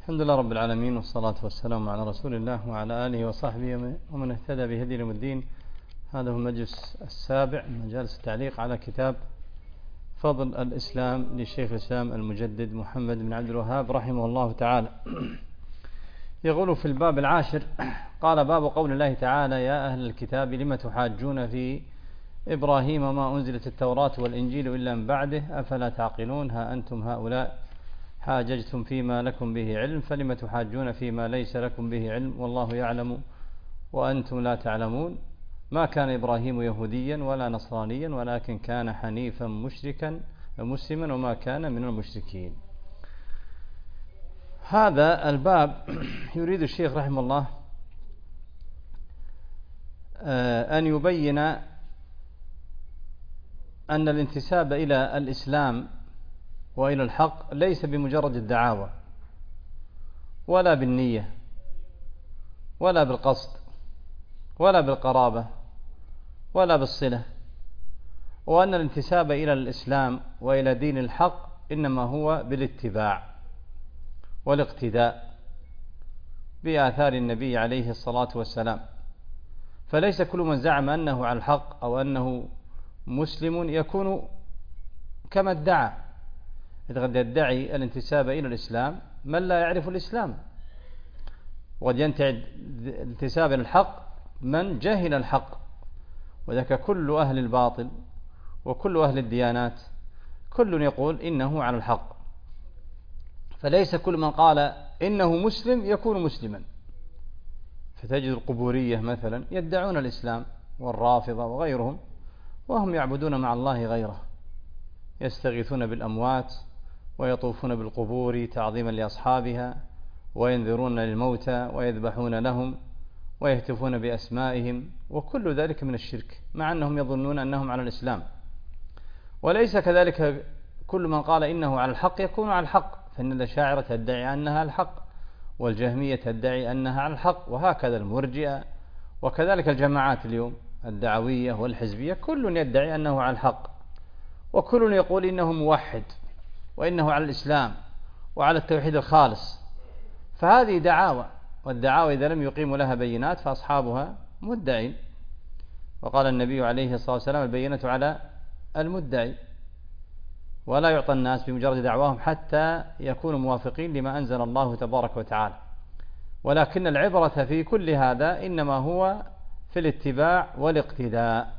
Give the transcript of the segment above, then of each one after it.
الحمد لله رب العالمين، والصلاة والسلام على رسول الله وعلى آله وصحبه ومن اهتدى بهدي يوم الدين. هذا هو المجلس السابع من مجالس التعليق على كتاب فضل الإسلام للشيخ الإسلام المجدد محمد بن عبد الوهاب رحمه الله تعالى. يقول في الباب العاشر: قال: باب قول الله تعالى: يا أهل الكتاب لم تحاجون في إبراهيم ما أنزلت التوراة والإنجيل إلا من بعده أفلا تعقلون؟ ها أنتم هؤلاء حاججتم فيما لكم به علم، فلم تحاجون فيما ليس لكم به علم، والله يعلم وأنتم لا تعلمون. ما كان إبراهيم يهوديا ولا نصرانيا، ولكن كان حنيفا مشركا مسلما وما كان من المشركين. هذا الباب يريد الشيخ رحمه الله أن يبين أن الانتساب إلى الإسلام وإلى الحق ليس بمجرد الدعاوى ولا بالنية ولا بالقصد ولا بالقرابة ولا بالصلة، وأن الانتساب إلى الإسلام وإلى دين الحق إنما هو بالاتباع والاقتداء بآثار النبي عليه الصلاة والسلام. فليس كل من زعم أنه على الحق أو أنه مسلم يكون كما ادعى، إذ قد يدعي الانتساب إلى الإسلام من لا يعرف الإسلام، وقد ينتهي الانتساب إلى الحق من جهل الحق، وذاك كل أهل الباطل وكل أهل الديانات كل يقول إنه على الحق. فليس كل من قال إنه مسلم يكون مسلما، فتجد القبورية مثلا يدعون الإسلام، والرافضة وغيرهم، وهم يعبدون مع الله غيره، يستغيثون بالأموات ويطوفون بالقبور تعظيما لأصحابها، وينذرون للموتى ويذبحون لهم ويهتفون بأسمائهم، وكل ذلك من الشرك، مع أنهم يظنون أنهم على الإسلام. وليس كذلك كل من قال إنه على الحق يكون على الحق، فإن الأشاعرة تدعي أنها على الحق، والجهمية تدعي أنها على الحق، وهكذا المرجئة، وكذلك الجماعات اليوم الدعوية والحزبية كل يدعي أنه على الحق، وكل يقول إنه موحد وإنه على الإسلام وعلى التوحيد الخالص. فهذه دعاوى، والدعاوى إذا لم يقيموا لها بينات فأصحابها مدعين، وقال النبي عليه الصلاة والسلام: البينة على المدعي. ولا يعطى الناس بمجرد دعواهم حتى يكونوا موافقين لما أنزل الله تبارك وتعالى. ولكن العبرة في كل هذا إنما هو في الاتباع والاقتداء،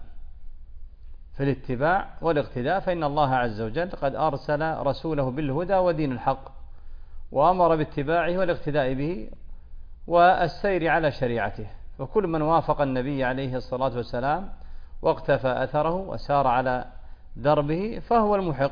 في الاتباع والاقتداء، فإن الله عز وجل قد أرسل رسوله بالهدى ودين الحق، وأمر باتباعه والاقتداء به والسير على شريعته. وكل من وافق النبي عليه الصلاة والسلام واقتفى أثره وسار على دربه فهو المحق.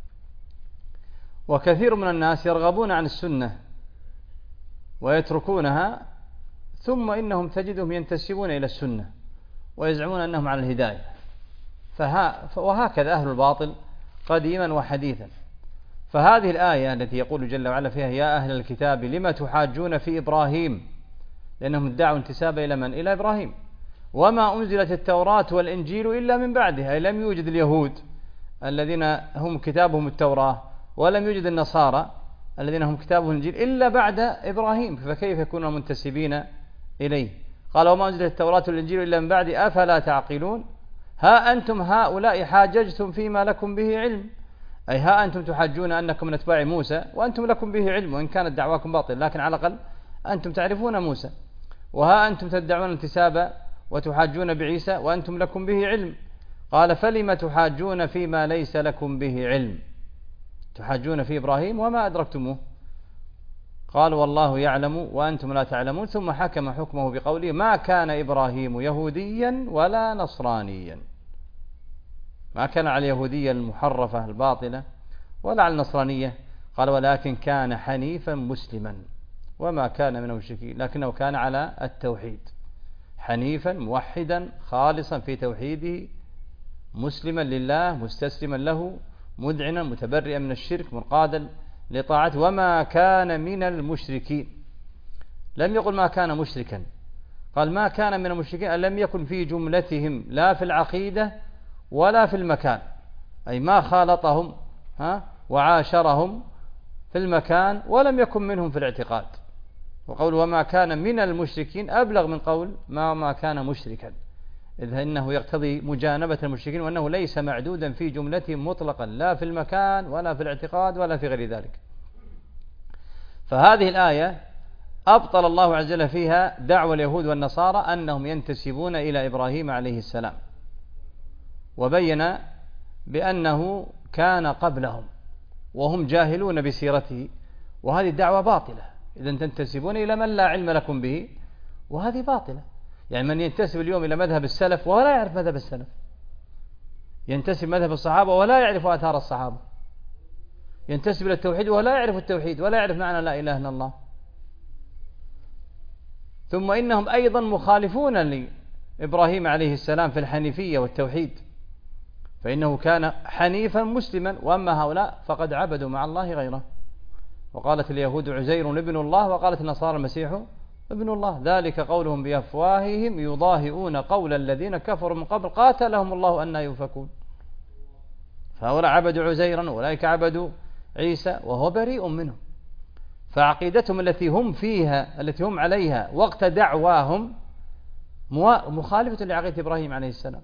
وكثير من الناس يرغبون عن السنة ويتركونها، ثم إنهم تجدهم ينتسبون إلى السنة ويزعمون أنهم على الهداية. وهكذا أهل الباطل قديما وحديثا. فهذه الآية التي يقول جل وعلا فيها: يا أهل الكتاب لم تحاجون في إبراهيم، لأنهم ادعوا انتساب إلى من؟ إلى إبراهيم. وما أنزلت التوراة والإنجيل إلا من بعده، أي لم يوجد اليهود الذين هم كتابهم التوراة، ولم يوجد النصارى الذين هم كتابهم الإنجيل إلا بعد إبراهيم، فكيف يكونون منتسبين إليه؟ قال: وما أنزلت التوراة والإنجيل إلا من بعد أفلا تعقلون؟ ها أنتم هؤلاء حاججتم فيما لكم به علم، أي ها أنتم تحاجون أنكم من أتباع موسى وأنتم لكم به علم، وإن كانت دعواكم باطل لكن على الأقل أنتم تعرفون موسى. وها أنتم تدعون انتسابا وتحاجون بعيسى وأنتم لكم به علم. قال: فلم تحاجون فيما ليس لكم به علم؟ تحاجون في إبراهيم وما أدركتموه. قال: والله يعلم وأنتم لا تعلمون. ثم حكم حكمه بقوله: ما كان إبراهيم يهوديا ولا نصرانيا. ما كان على اليهودية المحرفة الباطلة ولا على النصرانية. قال: ولكن كان حنيفا مسلما وما كان من المشركين، لكنه كان على التوحيد، حنيفا موحدا خالصا في توحيده، مسلما لله مستسلما له، مذعنا متبرئا من الشرك منقادا لطاعته، وما كان من المشركين. لم يقل ما كان مشركا، قال ما كان من المشركين، لم يكن في جملتهم لا في العقيدة ولا في المكان، أي ما خالطهم وعاشرهم في المكان ولم يكن منهم في الاعتقاد. وقول وما كان من المشركين أبلغ من قول ما كان مشركا، إذ إنه يقتضي مجانبة المشركين، وأنه ليس معدودا في جملتهم مطلقا لا في المكان ولا في الاعتقاد ولا في غير ذلك. فهذه الآية أبطل الله عز وجل فيها دعوى اليهود والنصارى أنهم ينتسبون إلى إبراهيم عليه السلام، وبين بأنه كان قبلهم وهم جاهلون بسيرته، وهذه الدعوة باطلة. إذا تنتسبون إلى من لا علم لكم به، وهذه باطلة. يعني من ينتسب اليوم إلى مذهب السلف ولا يعرف مذهب السلف، ينتسب مذهب الصحابة ولا يعرف آثار الصحابة، ينتسب إلى التوحيد ولا يعرف التوحيد ولا يعرف معنى لا إله إلا الله. ثم إنهم أيضا مخالفون لإبراهيم عليه السلام في الحنيفية والتوحيد، فإنه كان حنيفا مسلما، وأما هؤلاء فقد عبدوا مع الله غيره. وقالت اليهود عزير ابن الله، وقالت النصارى المسيح ابن الله، ذلك قولهم بأفواههم يضاهئون قول الذين كفروا من قبل قاتلهم الله أنى يؤفكون. فهؤلاء عبدوا عزيرا وأولئك عبدوا عيسى وهو بريء منهم. فعقيدتهم التي هم فيها التي هم عليها وقت دعواهم مخالفة لعقيدة إبراهيم عليه السلام.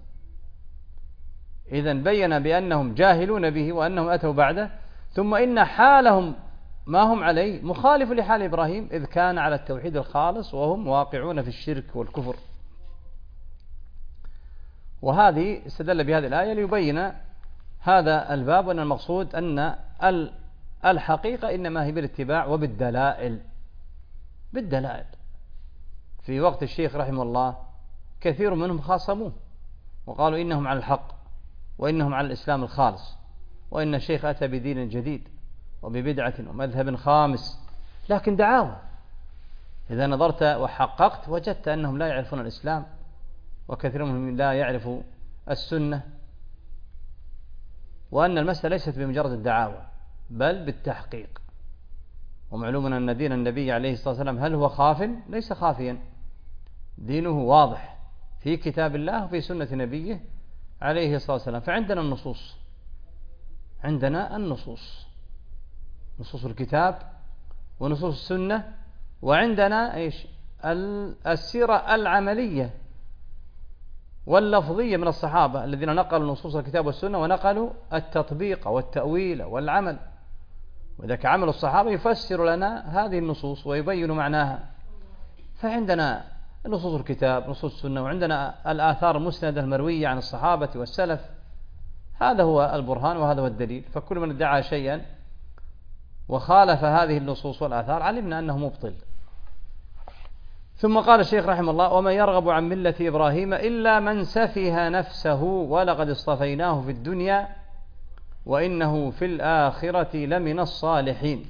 إذن بين بأنهم جاهلون به وأنهم أتوا بعده، ثم إن حالهم ما هم عليه مخالف لحال إبراهيم، إذ كان على التوحيد الخالص وهم واقعون في الشرك والكفر. وهذه استدل بهذه الآية ليبين هذا الباب، وأن المقصود أن الحقيقة إنما هي بالاتباع وبالدلائل. بالدلائل. في وقت الشيخ رحمه الله كثير منهم خاصموه وقالوا إنهم على الحق وإنهم على الإسلام الخالص، وإن الشيخ أتى بدين جديد وببدعة ومذهب خامس، لكن دعاوى. إذا نظرت وحققت وجدت أنهم لا يعرفون الإسلام، وكثير منهم لا يعرف السنة، وأن المسألة ليست بمجرد الدعاوى بل بالتحقيق. ومعلوم أن دين النبي عليه الصلاة والسلام هل هو خاف؟ ليس خافيا، دينه واضح في كتاب الله وفي سنة نبيه عليه الصلاة والسلام. فعندنا النصوص، عندنا النصوص، نصوص الكتاب ونصوص السنة، وعندنا إيش؟ السيرة العملية واللفظية من الصحابة الذين نقلوا نصوص الكتاب والسنة ونقلوا التطبيق والتأويل والعمل. وإذا عمل الصحابة يفسر لنا هذه النصوص ويبين معناها. فعندنا نصوص الكتاب نصوص السنة، وعندنا الآثار المسندة المروية عن الصحابة والسلف. هذا هو البرهان وهذا هو الدليل. فكل من ادعى شيئا وخالف هذه النصوص والآثار علمنا أنه مبطل. ثم قال الشيخ رحمه الله: ومن يرغب عن ملة إبراهيم إلا من سفه نفسه ولقد اصطفيناه في الدنيا وإنه في الآخرة لمن الصالحين.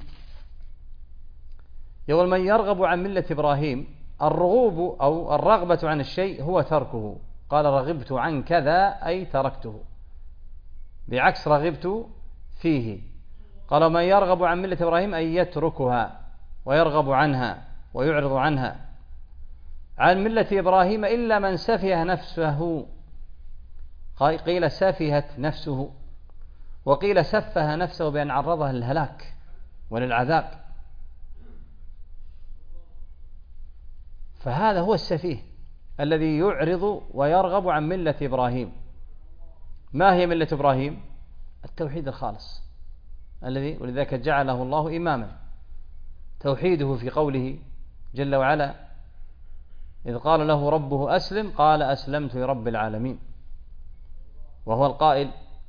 يقول من يرغب عن ملة إبراهيم، الرغوب أو الرغبة عن الشيء هو تركه. قال رغبت عن كذا أي تركته، بعكس رغبت فيه. قال من يرغب عن ملة إبراهيم أي يتركها ويرغب عنها ويعرض عنها. عن ملة إبراهيم إلا من سفه نفسه، قيل سفهت نفسه، وقيل سفه نفسه بأن عرضها للهلاك وللعذاب. فهذا هو السفيه الذي يعرض ويرغب عن ملة إبراهيم. ما هي ملة إبراهيم؟ التوحيد الخالص الذي ولذلك جعله الله إماما. توحيده في قوله جل وعلا: إذ قال له ربه أسلم قال أسلمت لرب العالمين. وهو القائل: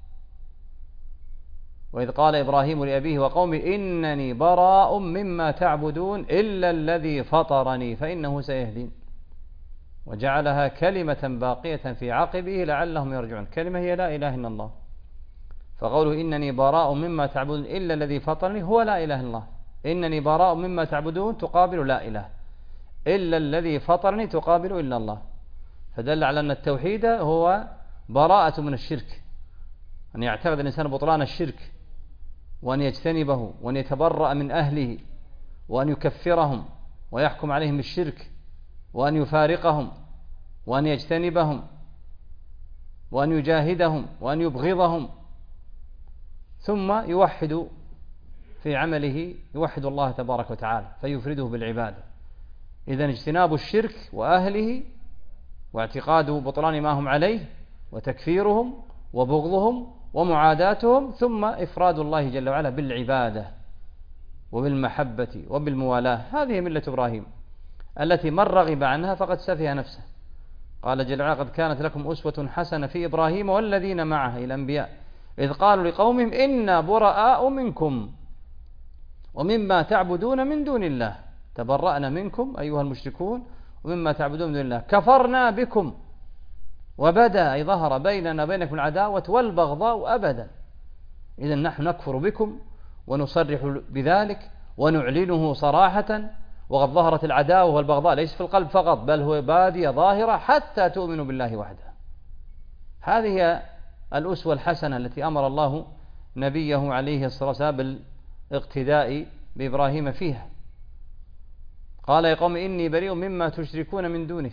وإذ قال إبراهيم لأبيه وقومه إنني براء مما تعبدون إلا الذي فطرني فإنه سيهدين. وجعلها كلمة باقية في عقبه لعلهم يرجعون. كلمة هي لا إله إلا الله. فقوله إنني براء مما تعبدون إلا الذي فطرني هو لا إله إلا الله. إنني براء مما تعبدون تقابل لا إله، إلا الذي فطرني تقابل إلا الله. فدل على أن التوحيد هو براءة من الشرك، أن يعتقد الإنسان بطلان الشرك وأن يجتنبه وأن يتبرأ من أهله وأن يكفرهم ويحكم عليهم بالشرك وأن يفارقهم وأن يجتنبهم وأن يجاهدهم وأن يبغضهم، ثم يوحد في عمله يوحد الله تبارك وتعالى فيفرده بالعبادة. إذن اجتناب الشرك وأهله واعتقاد بطلان ما هم عليه وتكفيرهم وبغضهم ومعاداتهم، ثم إفراد الله جل وعلا بالعبادة وبالمحبة وبالموالاة. هذه ملة إبراهيم التي من رغب عنها فقد سفه نفسه. قال جل وعلا: قد كانت لكم أسوة حسنة في إبراهيم والذين معه، الأنبياء، إذ قالوا لقومهم إنا براء منكم ومما تعبدون من دون الله تبرأنا منكم أيها المشركون ومما تعبدون من دون الله كفرنا بكم وبدا أي ظهر بيننا وبينكم العداوة والبغضاء أبدا. إذن نحن نكفر بكم ونصرح بذلك ونعلنه صراحة، وقد ظهرت العداوة والبغضاء ليس في القلب فقط بل هو بادية ظاهرة حتى تؤمنوا بالله وحده. هذه هي الأسوة الحسنة التي أمر الله نبيه عليه الصلاة والسلام بالاقتداء بإبراهيم فيها. قال: يا قوم إني بريء مما تشركون من دونه.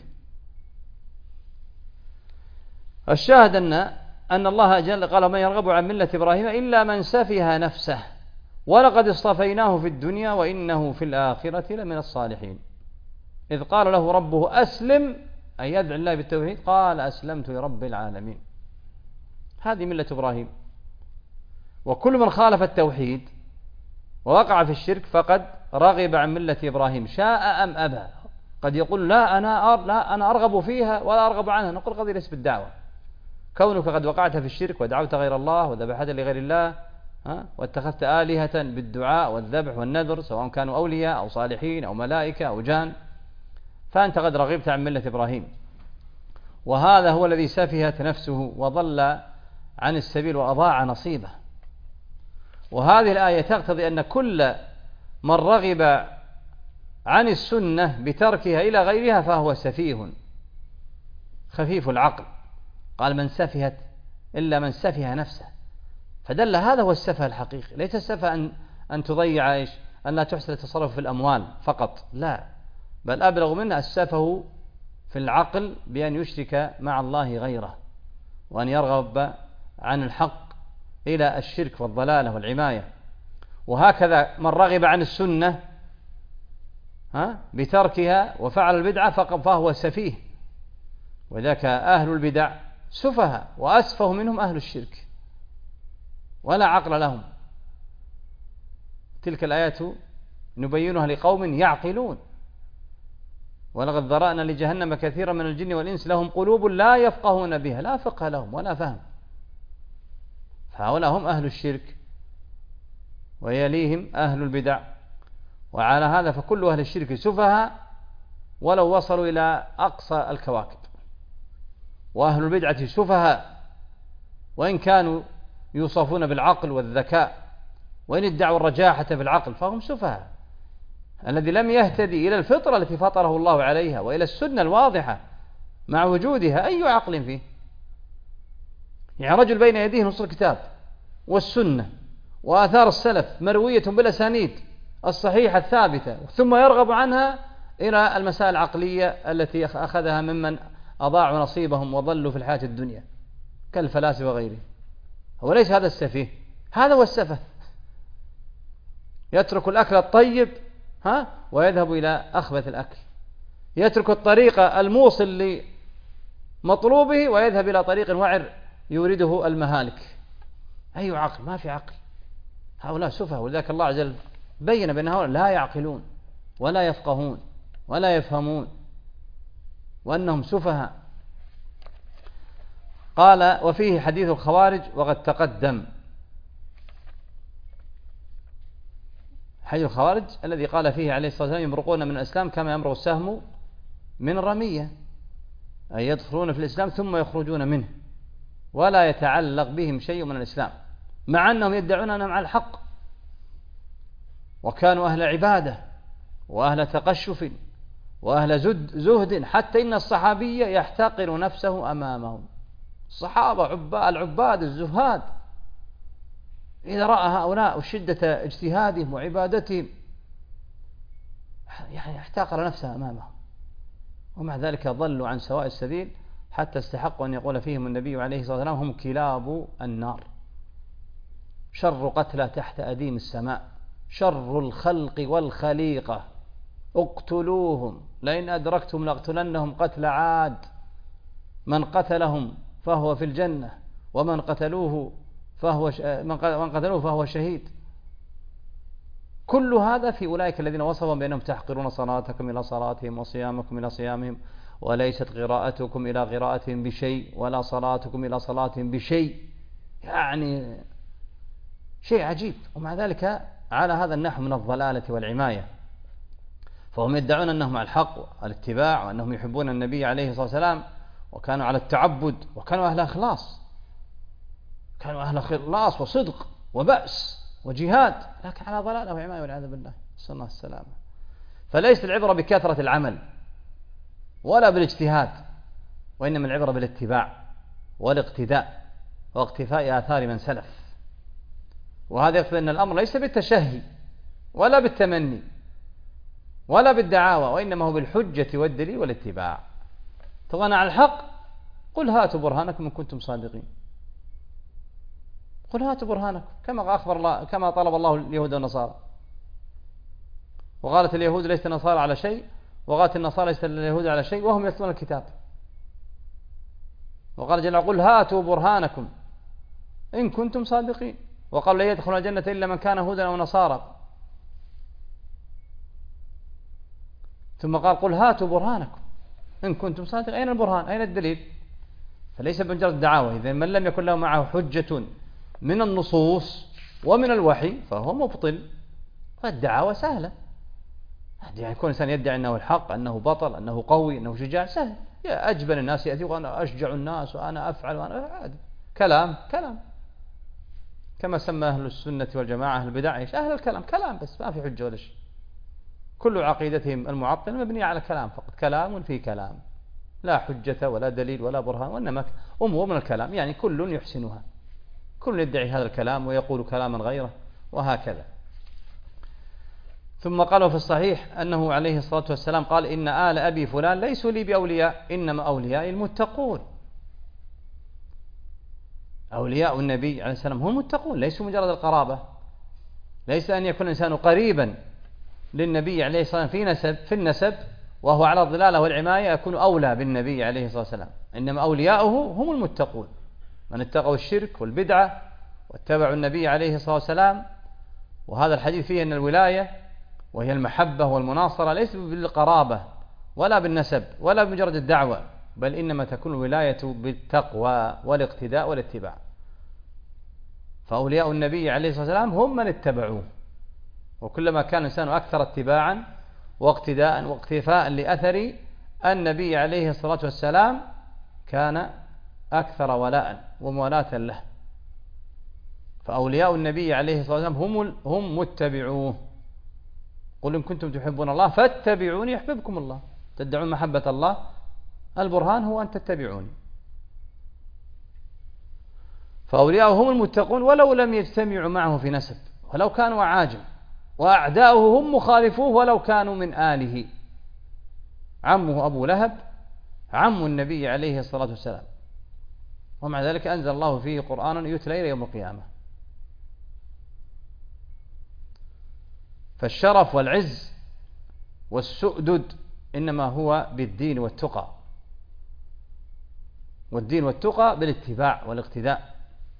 الشاهد أن الله جل قال: من يرغب عن ملة إبراهيم إلا من سفه نفسه ولقد اصطفيناه في الدنيا وإنه في الآخرة لمن الصالحين. إذ قال له ربه أسلم أي يدعو الله بالتوحيد قال: أسلمت لرب العالمين. هذه ملة إبراهيم. وكل من خالف التوحيد ووقع في الشرك فقد رغب عن ملة إبراهيم شاء أم أبى. قد يقول: لا أنا أرغب فيها ولا أرغب عنها. نقول: قضية ليس بالدعوة. كونك قد وقعت في الشرك ودعوت غير الله وذبحت لغير الله واتخذت آلهة بالدعاء والذبح والنذر سواء كانوا أولياء أو صالحين أو ملائكة أو جان، فأنت قد رغبت عن ملة إبراهيم. وهذا هو الذي سفهت نفسه وضل عن السبيل وأضاع نصيبه. وهذه الآية تقتضي أن كل من رغب عن السنة بتركها إلى غيرها فهو سفيه خفيف العقل. قال: من سفهت إلا من سفه نفسه. فدل هذا هو السفه الحقيقي. ليس السفه أن تضيع أن لا تحسن التصرف في الأموال فقط، لا، بل أبلغ منها السفه في العقل بأن يشرك مع الله غيره وأن يرغب عن الحق إلى الشرك والضلالة والعماية. وهكذا من رغب عن السنة بتركها وفعل البدعة فهو سفيه. وذاك أهل البدع سفهاء وأسفه منهم أهل الشرك ولا عقل لهم. تلك الآيات نبينها لقوم يعقلون. ولقد ذرأنا لجهنم كثيرا من الجن والإنس لهم قلوب لا يفقهون بها، لا فقه لهم ولا فهم. فهؤلاء هم أهل الشرك ويليهم أهل البدع. وعلى هذا فكل أهل الشرك سفهاء ولو وصلوا إلى أقصى الكواكب، وأهل البدعة سفهاء وإن كانوا يوصفون بالعقل والذكاء، وإن ادعوا الرجاحة في العقل فهم سفهاء. الذي لم يهتدي إلى الفطرة التي فطره الله عليها وإلى السنة الواضحة مع وجودها أي عقل فيه؟ يعني رجل بين يديه نص الكتاب والسنة وآثار السلف مروية بالأسانيد الصحيحة الثابتة، ثم يرغب عنها إلى المسائل العقلية التي أخذها ممن أضاعوا نصيبهم وظلوا في الحياة الدنيا كالفلاسفة وغيره. هو ليس هذا السفيه، هذا هو السفه. يترك الأكل الطيب ويذهب إلى أخبث الأكل، يترك الطريق الموصل لمطلوبه ويذهب إلى طريق وعر يورده المهالك. أي عقل؟ ما في عقل. هؤلاء سفه. ولذلك الله عز وجل بين بأن هؤلاء لا يعقلون ولا يفقهون ولا يفهمون وأنهم سفهاء. قال: وفيه حديث الخوارج وقد تقدم. حديث الخوارج الذي قال فيه عليه الصلاة والسلام: يمرقون من الإسلام كما يمرق السهم من الرمية، أي يدخلون في الإسلام ثم يخرجون منه ولا يتعلق بهم شيء من الإسلام، مع أنهم يدعون أنهم على الحق وكانوا أهل عبادة وأهل تقشف وأهل زهد، حتى إن الصحابي يحتقر نفسه أمامهم. الصحابة العباد الزهاد إذا رأى هؤلاء وشدة اجتهادهم وعبادتهم يعني احتقر نفسه أمامهم، ومع ذلك ضلوا عن سواء السبيل حتى استحقوا أن يقول فيهم النبي عليه الصلاة والسلام: هم كلاب النار، شر قتلى تحت أديم السماء، شر الخلق والخليقة اقتلوهم لئن أدركتم لاقتلنهم قتل عاد من قتلهم فهو في الجنة ومن قتلوه فهو شهيد. كل هذا في أولئك الذين وصفهم بأنهم تحقرون صلاتكم إلى صلاتهم وصيامكم إلى صيامهم وليست قراءتكم إلى قراءتهم بشيء ولا صلاتكم إلى صلاتهم بشيء. يعني شيء عجيب. ومع ذلك على هذا النحو من الضلالة والعماية، فهم يدعون أنهم على الحق والاتباع وأنهم يحبون النبي عليه الصلاة والسلام وكانوا على التعبد وكانوا أهل إخلاص، كانوا أهل إخلاص وصدق وبأس وجهاد، لكن على ضلالة وعماية والعياذ بالله، نسأل الله السلامة. فليس العبرة بكثرة العمل ولا بالاجتهاد، وإنما العبرة بالاتباع والاقتداء واقتفاء آثار من سلف. وهذا يقتضي أن الأمر ليس بالتشهي ولا بالتمني ولا بالدعاوى، وإنما هو بالحجة والدليل والاتباع. طبعا على الحق قل هاتوا برهانكم إن كنتم صادقين، قل هاتوا برهانكم كما طلب الله اليهود والنصارى. وقالت اليهود ليست النصارى على شيء، وقالت النصارى ليست اليهود على شيء وهم يتلون الكتاب. وقال جل قل هاتوا برهانكم إن كنتم صادقين، وقال لا يدخل الجنة إلا من كان هودا أو نصارى. ثم قال قل هاتوا برهانكم إن كنتم صادقين. أين البرهان؟ أين الدليل؟ فليس بمجرد دعاوى. إذا من لم يكن له معه حجة من النصوص ومن الوحي فهو مبطل. فالدعاوى سهلة، يعني يكون إنسان يدعي أنه الحق، أنه بطل، أنه قوي، أنه شجاع، سهل. يا أجبل الناس يأتي وأنا أشجع الناس وأنا أفعل وأنا كلام كما سمى أهل السنة والجماعة أهل البدع أهل الكلام، كلام بس ما في حجة ولا شيء. كل عقيدتهم المعطلة مبنية على كلام فقط، كلام في كلام، لا حجة ولا دليل ولا برهان، وإنما أمور من الكلام، يعني كل يحسنها، كل يدعي هذا الكلام ويقول كلاما غيره وهكذا. ثم قالوا في الصحيح أنه عليه الصلاة والسلام قال إن آل أبي فلان ليسوا لي بأولياء إنما أولياء المتقون. أولياء النبي عليه السلام هم المتقون، ليسوا مجرد القرابة. ليس أن يكون الإنسان قريبا للنبي عليه الصلاة والسلام في النسب وهو على الضلالة والعماية يكون أولى بالنبي عليه الصلاة والسلام، إنما أولياؤه هم المتقون من اتقوا الشرك والبدعة واتبعوا النبي عليه الصلاة والسلام. وهذا الحديث فيه أن الولاية وهي المحبة والمناصرة ليس بالقرابة ولا بالنسب ولا بمجرد الدعوة، بل إنما تكون الولاية بالتقوى والاقتداء والاتباع. فأولياء النبي عليه الصلاة والسلام هم من اتبعوه، وكلما كان الإنسان أكثر اتباعا واقتداء واقتفاء لأثر النبي عليه الصلاة والسلام كان أكثر ولاء وموالاة له. فأولياء النبي عليه الصلاة والسلام هم متبعوه. قل إن كنتم تحبون الله فاتبعوني يحببكم الله. تدعون محبة الله، البرهان هو أن تتبعوني. فأولياؤه هم المتقون ولو لم يجتمعوا معه في نسب، ولو كانوا عاجم، وأعداؤه هم مخالفوه ولو كانوا من آله. عمه أبو لهب عم النبي عليه الصلاة والسلام، ومع ذلك أنزل الله فيه قرآنا يتلى إلى يوم القيامة. فالشرف والعز والسؤدد إنما هو بالدين والتقى، والدين والتقى بالاتباع والاقتداء.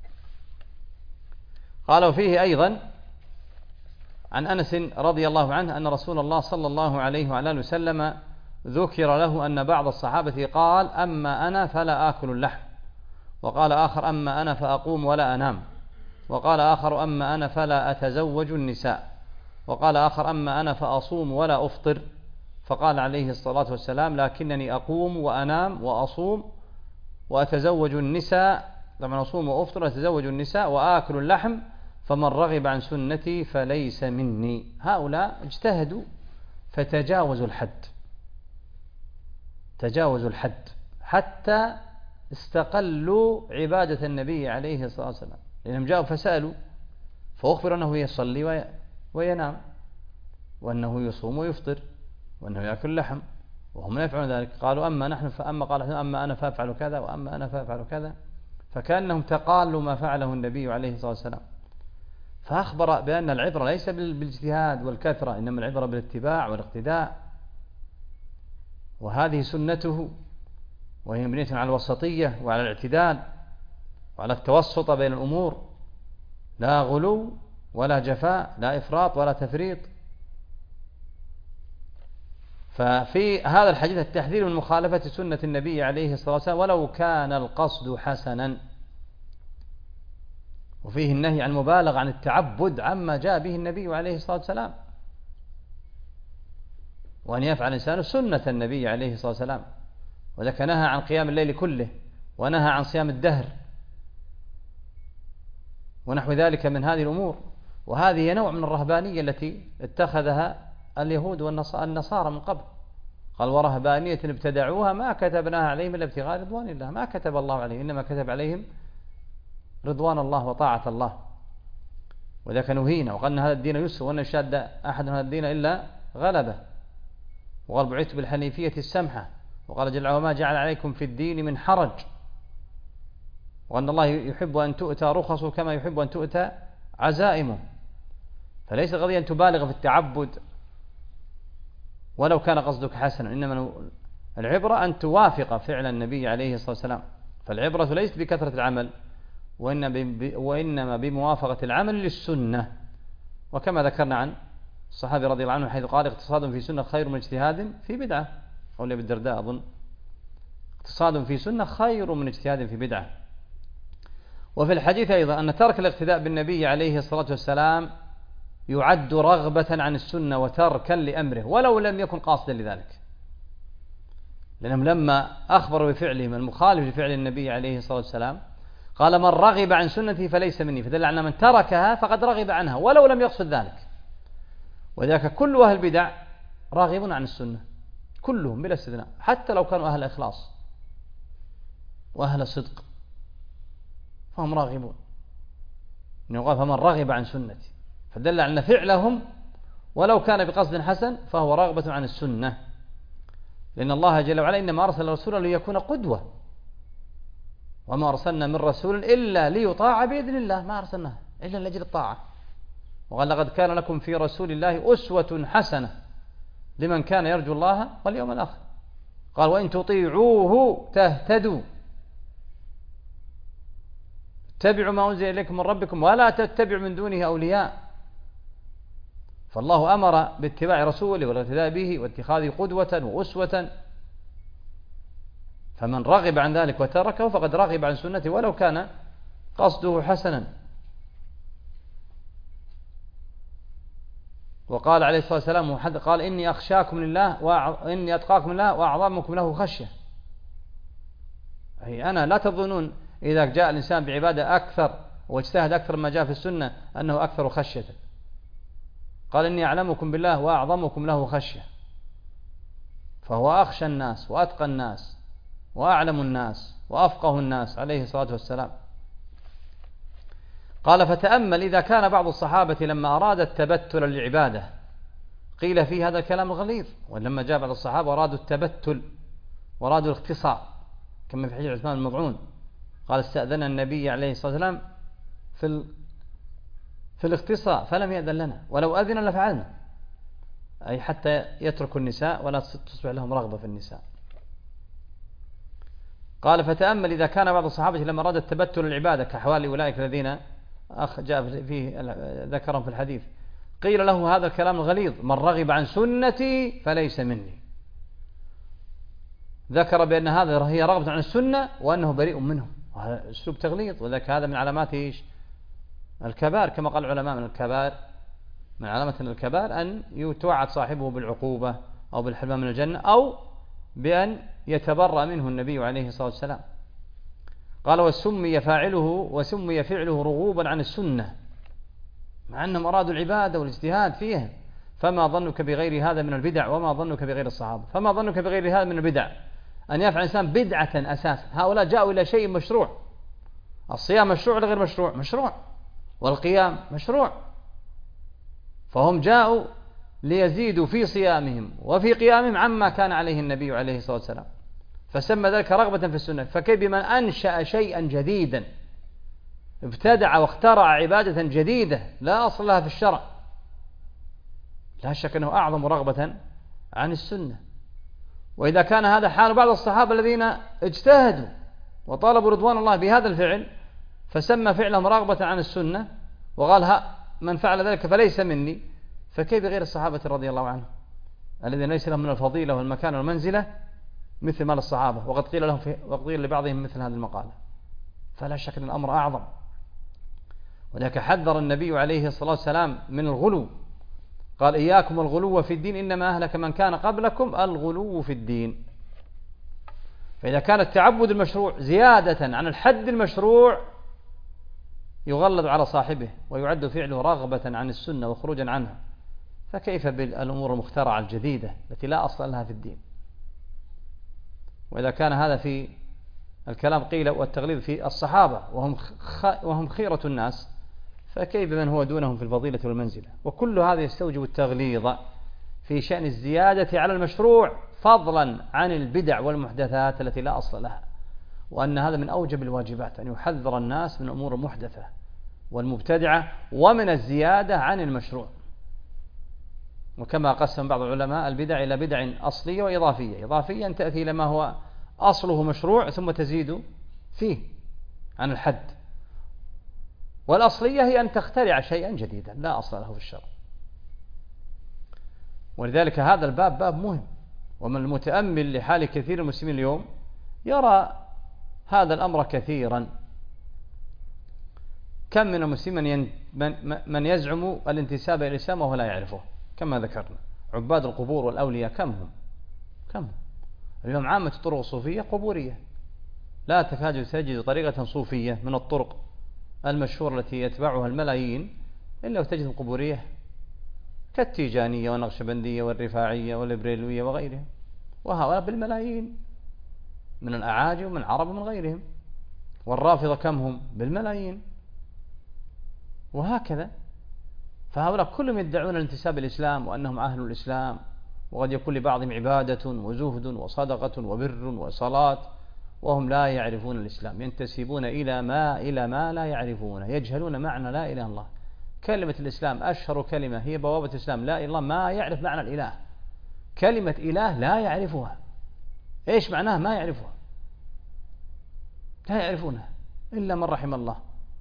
قالوا فيه أيضا عن أنس رضي الله عنه أن رسول الله صلى الله عليه وعلى آله وسلم ذكر له أن بعض الصحابة قال أما أنا فلا آكل اللحم، وقال آخر أما أنا فأقوم ولا أنام، وقال آخر أما أنا فلا أتزوج النساء، وقال آخر أما أنا فأصوم ولا أفطر. فقال عليه الصلاة والسلام لكنني أقوم وأنام وأصوم وأتزوج النساء، طبعا أصوم وأفطر وأتزوج النساء وآكل اللحم، فمن رغب عن سنتي فليس مني. هؤلاء اجتهدوا فتجاوزوا الحد، تجاوزوا الحد حتى استقلوا عبادة النبي عليه الصلاة والسلام، لأنهم جاءوا فسألوا فأخبروا أنه يصلي وينام، وأنه يصوم ويفطر، وأنه يأكل لحم، وهم لا يفعلون ذلك. قالوا أما نحن قال أما أنا فأفعل كذا وأما أنا فأفعل كذا، فكأنهم تقالوا ما فعله النبي عليه الصلاة والسلام. فأخبر بأن العبرة ليس بالاجتهاد والكثرة، إنما العبرة بالاتباع والاقتداء، وهذه سنته، وهي مبنية على الوسطية وعلى الاعتدال وعلى التوسط بين الأمور، لا غلو ولا جفاء، لا إفراط ولا تفريط. ففي هذا الحديث التحذير من مخالفة سنة النبي عليه الصلاة والسلام ولو كان القصد حسنا، وفيه النهي عن المبالغة عن التعبد عما جاء به النبي عليه الصلاة والسلام، وأن يفعل الإنسان سنة النبي عليه الصلاة والسلام. وذلك نهى عن قيام الليل كله، ونهى عن صيام الدهر ونحو ذلك من هذه الأمور. وهذه نوع من الرهبانية التي اتخذها اليهود والنصارى من قبل. قال ورهبانية ابتدعوها ما كتبناها عليهم إلا ابتغاء رضوان الله، ما كتب الله عليهم، إنما كتب عليهم رضوان الله وطاعة الله. وذلك نهينا وقال هذا الدين يسر وأن يشاد أحد هذا الدين إلا غلبه. وقال بعثت بالحنيفية السمحة. وقال جل وما جعل عليكم في الدين من حرج. وأن الله يحب أن تؤتى رخصه كما يحب أن تؤتى عزائمه. فليس قضية أن تبالغ في التعبد ولو كان قصدك حسنا، إنما العبرة أن توافق فعل النبي عليه الصلاة والسلام. فالعبرة ليست بكثرة العمل، وإنما بموافقة العمل للسنة. وكما ذكرنا عن الصحابي رضي الله عنه حيث قال اقتصاد في سنة خير من اجتهاد في بدعة، أو لأبي الدرداء أظن، اقتصاد في سنة خير من اجتهاد في بدعة. وفي الحديث أيضا أن ترك الاقتداء بالنبي عليه الصلاة والسلام يعد رغبة عن السنة وتركا لأمره ولو لم يكن قاصدا لذلك، لأنهم لما أخبروا بفعلهم المخالف لفعل النبي عليه الصلاة والسلام قال من رغب عن سنتي فليس مني، فدل على من تركها فقد رغب عنها ولو لم يقصد ذلك. وذاك كل أهل البدع راغب عن السنة كلهم بلا استثناء، حتى لو كانوا أهل إخلاص وأهل صدق فهم راغبون. يقال فمن رغب عن سنتي، فدل على أن فعلهم ولو كان بقصد حسن فهو رغبة عن السنة، لأن الله جل وعلا إنما أرسل رسولا ليكون قدوة، وما أرسلنا من رسول إلا ليطاع بإذن الله، ما أرسلناه إلا لأجل الطاعة. وقال لقد كان لكم في رسول الله أسوة حسنة لمن كان يرجو الله واليوم الآخر. قال وإن تطيعوه تهتدوا، اتبعوا ما أنزل إليكم من ربكم ولا تتبعوا من دونه أولياء. فالله أمر باتباع رسوله والاقتداء به واتخاذه قدوة وأسوة، فمن رغب عن ذلك وتركه فقد رغب عن سنته ولو كان قصده حسنا. وقال عليه الصلاة والسلام قال إني أخشاكم لله وإني أتقاكم لله وأعظمكم له خشية. أي أنا لا تظنون إذا جاء الإنسان بعبادة أكثر واجتهد أكثر ما جاء في السنة أنه أكثر خشية. قال إني أعلمكم بالله وأعظمكم له خشية، فهو أخشى الناس وأتقى الناس وأعلم الناس وأفقه الناس عليه الصلاة والسلام. قال فتأمل إذا كان بعض الصحابة لما أراد التبتل للعبادة قيل فيه هذا الكلام الغليظ، ولما جاء بعض الصحابة أرادوا التبتل وأرادوا الاختصار كما في حديث عثمان المضعون قال استأذن النبي عليه الصلاة والسلام في الاختصار فلم يأذن لنا ولو أذن لفعلنا، أي حتى يتركوا النساء ولا تصبح لهم رغبة في النساء. قال فتأمل إذا كان بعض الصحابة لما أراد التبتل للعبادة كحوال أولئك الذين جاء فيه ذكرهم في الحديث قيل له هذا الكلام الغليظ من رغب عن سنتي فليس مني، ذكر بأن هذا هي رغبة عن السنة وأنه بريء منه، وهذا أسلوب تغليظ. وذلك هذا من علامات الكبار كما قال العلماء، من علامة الكبار أن يتوعد صاحبه بالعقوبة أو بالحرمان من الجنة أو بأن يتبرأ منه النبي عليه الصلاة والسلام. قال وسمي فعله رغوبا عن السنة مع أنهم أرادوا العبادة والاجتهاد فيها. فما ظنك بغير هذا من البدع وما ظنك بغير الصحابة؟ فما ظنك بغير هذا من البدع أن يفعل إنسان بدعة أساسا. هؤلاء جاءوا إلى شيء مشروع، الصيام مشروع ولا غير مشروع؟ مشروع. والقيام مشروع، فهم جاءوا ليزيدوا في صيامهم وفي قيامهم عما كان عليه النبي عليه الصلاة والسلام، فسمى ذلك رغبة في السنة. فكيف بمن أنشأ شيئا جديدا ابتدع واخترع عبادة جديدة لا أصل لها في الشرع، لا شك أنه أعظم رغبة عن السنة. وإذا كان هذا حال بعض الصحابة الذين اجتهدوا وطالبوا رضوان الله بهذا الفعل، فسمى فعلهم رغبة عن السنة وقال من فعل ذلك فليس مني، فكيف بغير الصحابة رضي الله عنهم الذين ليس لهم من الفضيلة والمكان والمنزلة مثل ما للصحابة، وقد قيل لبعضهم مثل هذه المقالة. فلا شك أن الأمر أعظم. ولذلك حذر النبي عليه الصلاة والسلام من الغلو، قال إياكم الغلو في الدين إنما أهلك من كان قبلكم الغلو في الدين. فإذا كان التعبد المشروع زيادة عن الحد المشروع يغلظ على صاحبه ويعد فعله رغبة عن السنة وخروجا عنها، فكيف بالأمور المخترعة الجديدة التي لا أصل لها في الدين؟ وإذا كان هذا في الكلام قيل والتغليظ في الصحابة وهم خيرة الناس، فكيف بمن هو دونهم في الفضيلة والمنزلة؟ وكل هذا يستوجب التغليظ في شأن الزيادة على المشروع فضلا عن البدع والمحدثات التي لا أصل لها، وأن هذا من أوجب الواجبات أن يحذر الناس من الأمور المحدثة والمبتدعة ومن الزيادة عن المشروع. وكما قسم بعض العلماء البدع إلى بدع أصلية وإضافية. إضافية أن تأتي لما هو أصله مشروع ثم تزيد فيه عن الحد، والأصلية هي أن تخترع شيئا جديدا لا أصل له في الشرع. ولذلك هذا الباب باب مهم، ومن المتأمل لحال كثير من المسلمين اليوم يرى هذا الأمر كثيرا. كم من المسلمين من يزعم الانتساب إلى الإسلام وهو لا يعرفه، كما ذكرنا عباد القبور والأولياء كم هم اليوم عامة الطرق الصوفية قبورية، لا تكاد تجد طريقة صوفية من الطرق المشهورة التي يتبعها الملايين إلا وتجد قبورية كالتيجانية والنقشبندية والرفاعية والإبريلوية وغيرهم، وهؤلاء بالملايين من الأعاجم ومن العرب ومن غيرهم. والرافضة كم هم؟ بالملايين. وهكذا فهؤلاء كلهم يدعون الانتساب الإسلام وأنهم أهل الإسلام، وقد يكون لبعضهم عبادة وزهد وصدقة وبر وصلاة وهم لا يعرفون الإسلام، ينتسبون إلى ما لا يعرفونه، يجهلون معنى لا إله إلا الله. كلمة الإسلام أشهر كلمة هي بوابة الإسلام، لا إله إلا الله، ما يعرف معنى الإله. كلمة إله لا يعرفها، إيش معناها؟ ما يعرفها، لا يعرفونها إلا من رحم الله.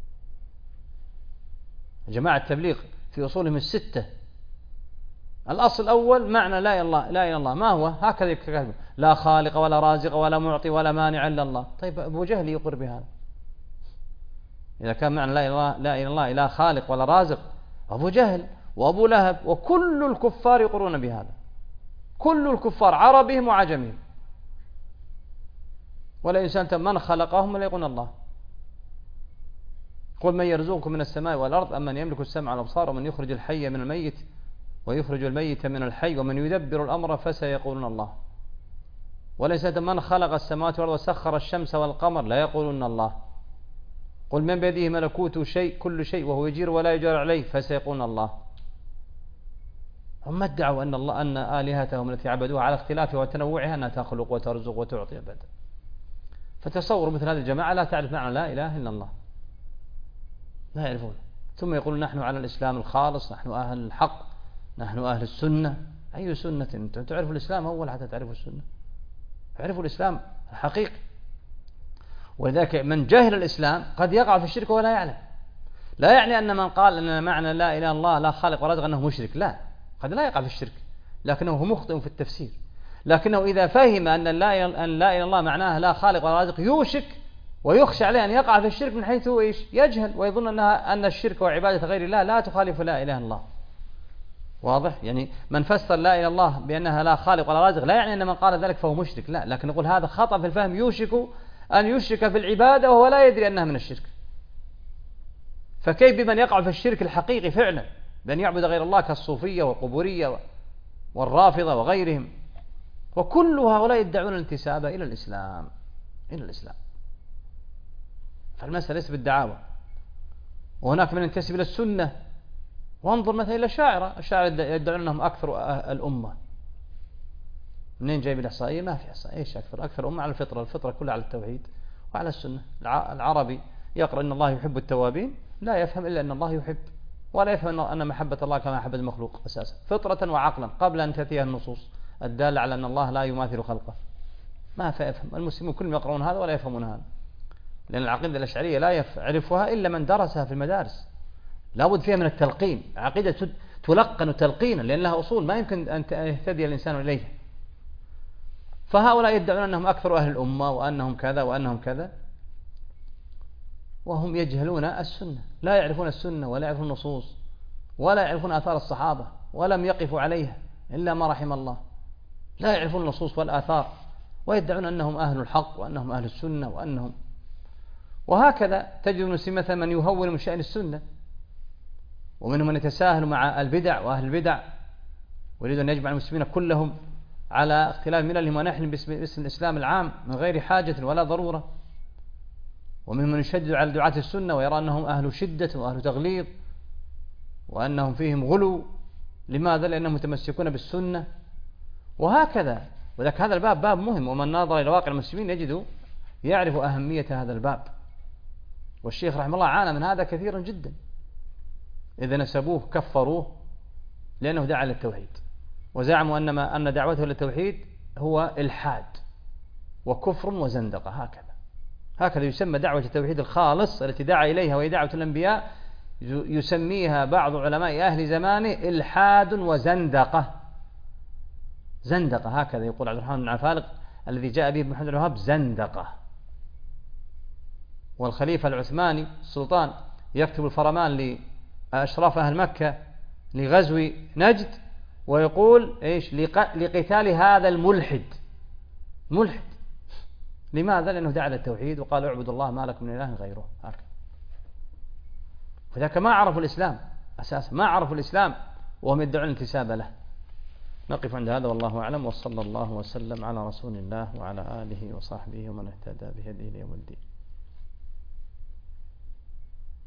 جماعة التبليغ في أصولهم الستة الأصل الأول معنى لا إله إلا الله ما هو؟ هكذا يكتب: لا خالق ولا رازق ولا معطي ولا مانع إلا الله. طيب أبو جهل يقر بهذا. إذا كان معنى لا إله إلا الله لا خالق ولا رازق، أبو جهل وأبو لهب وكل الكفار يقرون بهذا، كل الكفار عربهم وعجمهم. ولا إنسان من خلقهم ولا يقول الله. قل من يرزقكم من السماء والأرض أم من يملك السمع والأبصار ومن يخرج الحي من الميت ويخرج الميت من الحي ومن يدبر الأمر فسيقولون الله. وليس من خلق السماوات والأرض وسخر الشمس والقمر لا يقولون الله. قل من بيده ملكوت كل شيء وهو يجير ولا يجار عليه فسيقولون الله. هم ادعوا أن الله أن آلهتهم التي عبدوها على اختلافها وتنوعها أنها تخلق وترزق وتعطي أبدا. فتصوروا مثل هذه الجماعة لا تعرف معنى لا إله إلا الله، لا يعرفون، ثم يقولون نحن على الإسلام الخالص، نحن أهل الحق، نحن أهل السنة. أي سنة؟ أنتم تعرفوا الإسلام أول حتى تعرفوا السنة. تعرفوا الإسلام الحقيقي. ولذلك من جهل الإسلام قد يقع في الشرك ولا يعلم. لا يعني أن من قال أن معنى لا إله إلا الله لا خالق ولا رازق أنه مشرك، لا، قد لا يقع في الشرك لكنه مخطئ في التفسير. لكنه إذا فهم أن لا إله إلا الله معناها لا خالق ولا رازق يوشك ويخشى عليه أن يقع في الشرك من حيث يجهل ويظن أن الشرك وعبادة غير الله لا تخالف لا إله إلا الله. واضح؟ يعني من فسر لا إله إلا الله بأنها لا خالق ولا رازق لا يعني أن من قال ذلك فهو مشرك، لا، لكن نقول هذا خطأ في الفهم، يوشك أن يشرك في العبادة وهو لا يدري أنها من الشرك. فكيف بمن يقع في الشرك الحقيقي فعلا بأن يعبد غير الله كالصوفية والقبورية والرافضة وغيرهم، وكل هؤلاء يدعون الانتساب إلى الإسلام. فالمسألة ليست بالدعاوى. وهناك من ينتسب إلى السنة، وانظر مثلا إلى الشاعر يدعون أنهم أكثر الأمة. منين جايب الإحصائية؟ ما في إحصائية. إيش أكثر أمة على الفطرة كلها على التوحيد وعلى السنة. العربي يقرأ أن الله يحب التوابين لا يفهم إلا أن الله يحب، ولا يفهم أن محبة الله كما محبة المخلوق أساسا فطرة وعقلا قبل أن تأتيها النصوص الدالة على أن الله لا يماثل خلقه. ما فيفهم المسلمون كلهم يقرؤون هذا ولا يفهمون هذا، لأن العقيدة الأشعرية لا يعرفها إلا من درسها في المدارس، لا بد فيها من التلقين، عقيدة تلقن تلقينا لأن لها أصول ما يمكن أن يهتدي الإنسان إليها. فهؤلاء يدعون أنهم أكثر أهل الأمة وأنهم كذا وأنهم كذا، وهم يجهلون السنة، لا يعرفون السنة ولا يعرفون النصوص ولا يعرفون آثار الصحابة ولم يقفوا عليها إلا ما رحم الله، لا يعرفون النصوص والآثار، ويدعون أنهم أهل الحق وأنهم أهل السنة وأنهم. وهكذا تجد المسلم مثلا من يهون من شأن السنة، ومنهم من يتساهل مع البدع وأهل البدع ويريد أن يجمع المسلمين كلهم على اختلاف مللهم ونحن باسم الإسلام العام من غير حاجة ولا ضرورة. ومنهم من يشدد على دعاة السنة ويرى أنهم أهل شدة وأهل تغليظ وأنهم فيهم غلو. لماذا؟ لأنهم متمسكون بالسنة. وهكذا، وذلك هذا الباب باب مهم، ومن ناظر إلى واقع المسلمين يجد يعرف أهمية هذا الباب. والشيخ رحمه الله عانى من هذا كثيرا جدا، إذا نسبوه كفروه لأنه دعا للتوحيد، وزعموا أن دعوته للتوحيد هو إلحاد وكفر وزندقة. هكذا يسمى دعوة التوحيد الخالص التي دعا إليها وهي دعوة الأنبياء، يسميها بعض علماء أهل زمانه إلحاد وزندقة. زندقة، هكذا يقول عبد الرحمن بن عفالق الذي جاء به ابن محمد الوهاب، زندقة. والخليفة العثماني السلطان يكتب الفرمان لأشراف أهل مكة لغزو نجد ويقول إيش؟ لقتال هذا الملحد. ملحد لماذا؟ لأنه دعا للتوحيد وقال اعبدوا الله ما لكم من إله غيره. هكذا. فذاك ما عرفوا الإسلام أساسا، ما عرفوا الإسلام وهم يدعون الانتساب له. نقف عند هذا والله أعلم، وصلى الله وسلم على رسول الله وعلى آله وصحبه ومن اهتدى بهديه يوم الدين.